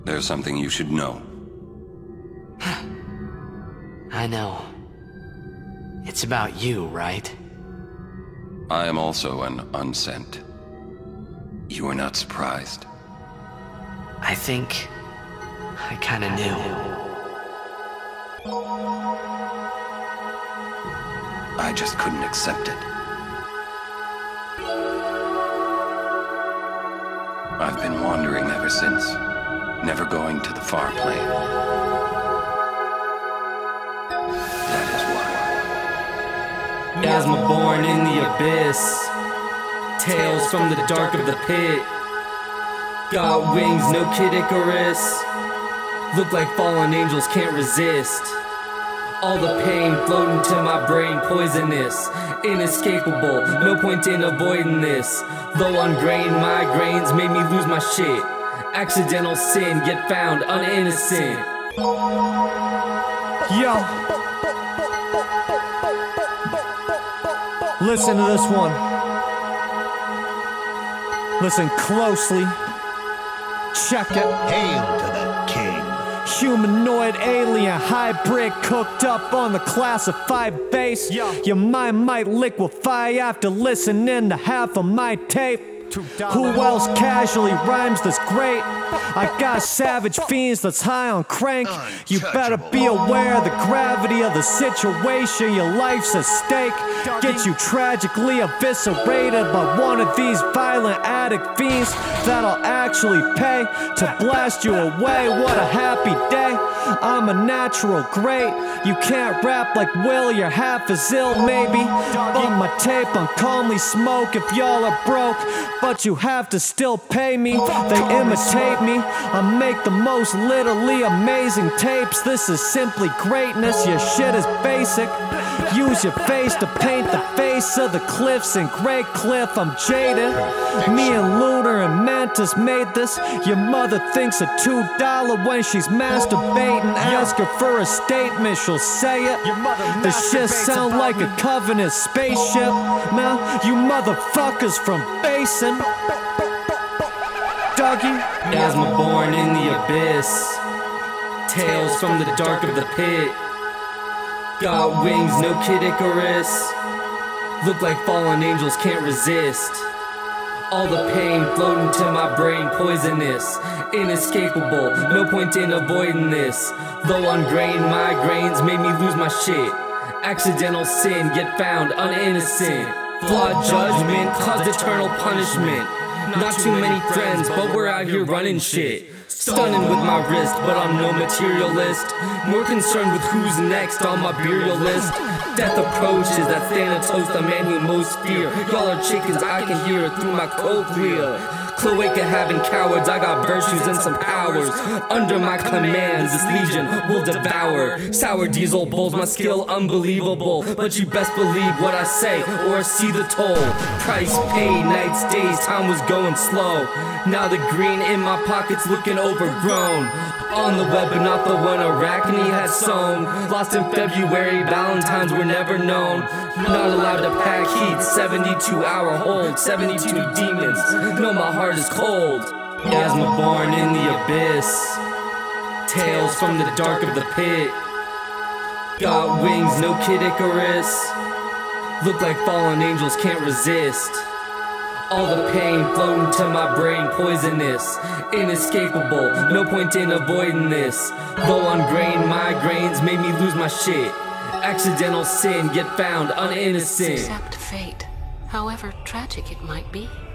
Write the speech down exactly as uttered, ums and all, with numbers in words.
There's something you should know. I know. It's about you, right? I am also an unsent. You are not surprised. I think I kinda knew. I just couldn't accept it. I've been wandering ever since, never going to the far plane. That is why. Asthma born in the abyss, tales from the dark of the pit. Got wings, no Kid Icarus. Look like fallen angels can't resist. All the pain flowed into my brain, poisonous, inescapable, no point in avoiding this. Though ungrained migraines made me lose my shit. Accidental sin, yet found uninnocent. Yo, listen to this one. Listen closely. Check it. Hail to the king. Humanoid alien hybrid cooked up on the classified base. Your mind might liquefy after listening to half of my tape. Who else casually rhymes this great? I got savage fiends that's high on crank. You better be aware of the gravity of the situation. Your life's at stake. Get you tragically eviscerated by one of these violent addict fiends that'll actually pay to blast you away. What a happy day. I'm a natural great. You can't rap like Will, you're half as ill maybe. On my tape on Calmly Smoke if y'all are broke, but you have to still pay me. They imitate me. I make the most literally amazing tapes. This is simply greatness. Your shit is basic. Use your face to paint the face of the cliffs in Great Cliff. I'm jaded. Me and Lunar and Mantis made this. Your mother thinks a two dollar when she's masturbating. Ask her for a statement, she'll say it. This shit sound like a Covenant spaceship. Man, you motherfuckers from Basin. Dougie. Asthma born in the abyss, tales from the dark of the pit. Got wings, no Kid Icarus. Look like fallen angels can't resist. All the pain flowed into my brain, poisonous, inescapable, no point in avoiding this. Though ungrained migraines made me lose my shit. Accidental sin, yet found uninnocent. Flawed judgment caused eternal punishment. Not too many friends, but we're out here running shit. Stunning with my wrist, but I'm no materialist. More concerned with who's next on my burial list. Death approaches, that Thanatos, the man who most fear. Y'all are chickens, I can hear it through my cochlea. Cloaca having cowards, I got virtues and some powers. Under my commands, this legion will devour. Sour diesel bowls, my skill unbelievable. But you best believe what I say, or see the toll. Price paid, nights, days, time was going slow. Now the green in my pockets looking overgrown. On the web, but not the one Arachne had sown. Lost in February, Valentines were never known. Not allowed to pack heat, seventy-two hour hold, seventy-two demons. No, my heart is cold. Asthma born in the abyss, tales from the dark of the pit. Got wings, no Kid Icarus. Look like fallen angels can't resist. All the pain flowed into my brain, poisonous, inescapable, no point in avoiding this. Though ungrained migraines made me lose my shit. Accidental sin, yet found uninnocent. Accept fate, however tragic it might be.